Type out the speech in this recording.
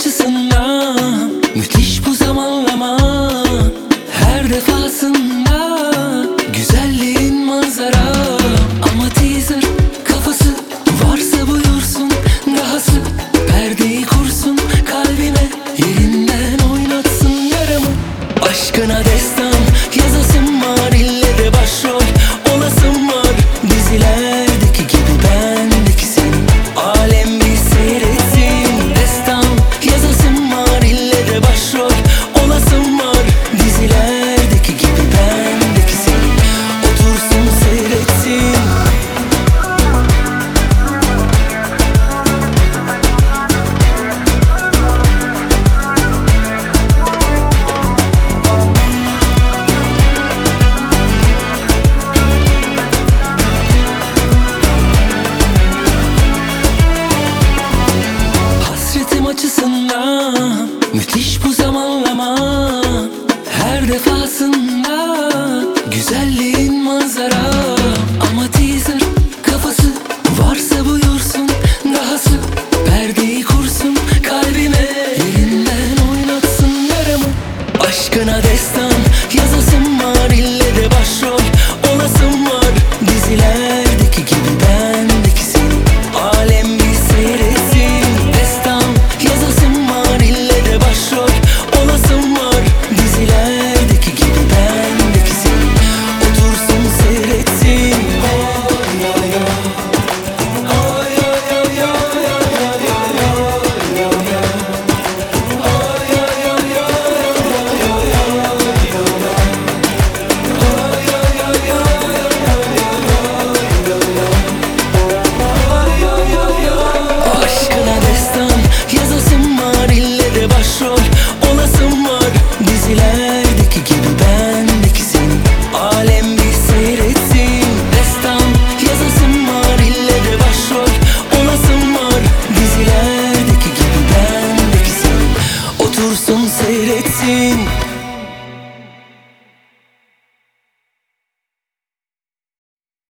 açısından müthiş bu zamanlama. Her defasında güzelliğin manzara. Ama teaser kafası varsa buyursun, dahası perdeyi kursun, kalbime yerinden oynatsın yaramı. Aşkına destan yazasım var, ille de başrol olasım var. Dizilerdeki gibi bendeki senin, alem bir seyretsin. Destan yazasım var, ille de başrol olasım var. Dizilerdeki gibi bendeki senin, otursun seyretsin. Hasretim açısından müthiş bu zamanlama. Her defasında güzelliğin manzara.